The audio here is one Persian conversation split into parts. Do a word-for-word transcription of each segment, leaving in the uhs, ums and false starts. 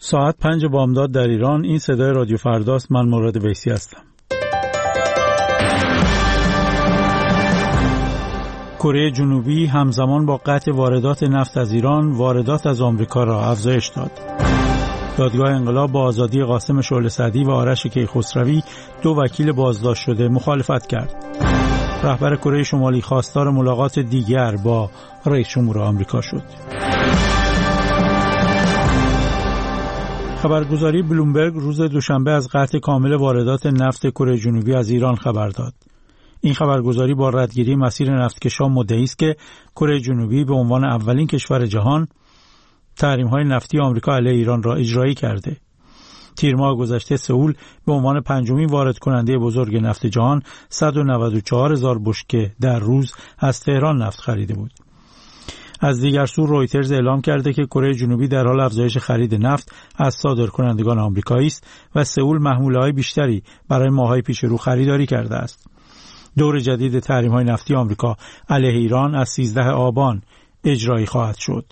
ساعت پنج بامداد در ایران. این صدای رادیو فرداست. من مراد ویسی هستم. کره جنوبی همزمان با قطع واردات نفت از ایران، واردات از آمریکا را افزایش داد. دادگاه انقلاب با آزادی قاسم شعله سعدی و آرش کیخسروی، دو وکیل بازداشت شده، مخالفت کرد. رهبر کره شمالی خواستار ملاقات دیگر با رئیس جمهور آمریکا شد. خبرگزاری بلومبرگ روز دوشنبه از قطع کامل واردات نفت کره جنوبی از ایران خبر داد. این خبرگزاری با ردگیری مسیر نفتکشان مدعی است که کره جنوبی به عنوان اولین کشور جهان تحریم‌های نفتی آمریکا علیه ایران را اجرایی کرده. تیر ماه گذشته سئول به عنوان پنجمین وارد کننده بزرگ نفت جهان صد و نود و چهار هزار بشکه در روز از تهران نفت خریده بود. از دیگر سو رویترز اعلام کرده که کره جنوبی در حال افزایش خرید نفت از صادرکنندگان آمریکایی است و سئول محموله‌های بیشتری برای ماه‌های پیش رو خریداری کرده است. دور جدید تحریم‌های نفتی آمریکا علیه ایران از سیزده آبان اجرایی خواهد شد.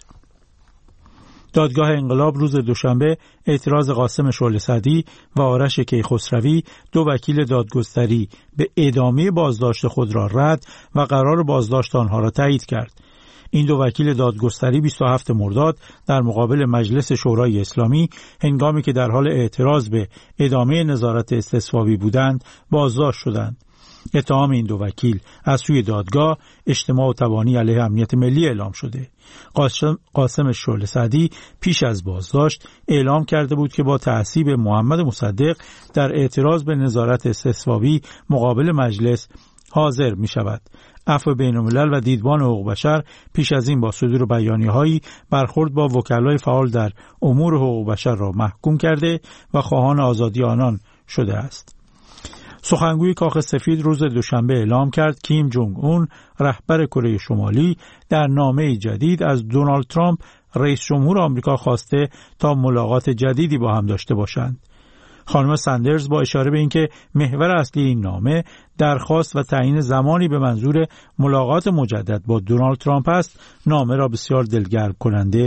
دادگاه انقلاب روز دوشنبه اعتراض قاسم شعله سعدی و آرش کیخسروی، دو وکیل دادگستری، به ادامه بازداشت خود را رد و قرار بازداشت آنها را تایید کرد. این دو وکیل دادگستری بیست و هفتم مرداد در مقابل مجلس شورای اسلامی هنگامی که در حال اعتراض به ادامه نظارت استصوابی بودند بازداشت شدند. اتهام این دو وکیل از سوی دادگاه اجتماع و تبانی علیه امنیت ملی اعلام شده. قاسم, قاسم شعله سعدی پیش از بازداشت اعلام کرده بود که با تعصیب محمد مصدق در اعتراض به نظارت استصوابی مقابل مجلس حاضر می شود. عفو بین‌الملل و دیدبان حقوق بشر پیش از این با صدور بیانیه‌هایی برخورد با وکلای فعال در امور حقوق بشر را محکوم کرده و خواهان آزادی آنان شده است. سخنگوی کاخ سفید روز دوشنبه اعلام کرد کیم جونگ اون، رهبر کره شمالی، در نامه جدید از دونالد ترامپ رئیس جمهور آمریکا خواسته تا ملاقات جدیدی با هم داشته باشند. خانم ساندرز با اشاره به اینکه محور اصلی این نامه درخواست و تعیین زمانی به منظور ملاقات مجدد با دونالد ترامپ است، نامه را بسیار دلگرم کننده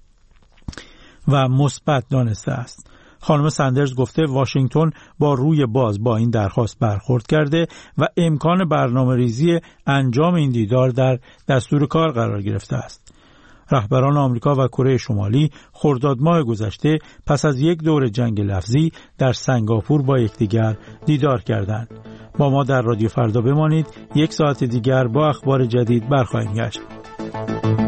و مثبت دانسته است. خانم ساندرز گفته واشنگتن با روی باز با این درخواست برخورد کرده و امکان برنامه ریزی انجام این دیدار در دستور کار قرار گرفته است. رهبران آمریکا و کره شمالی خرداد ماه گذشته پس از یک دور جنگ لفظی در سنگاپور با یکدیگر دیدار کردند. با ما در رادیو فردا بمانید. یک ساعت دیگر با اخبار جدید برخواهیم گشت.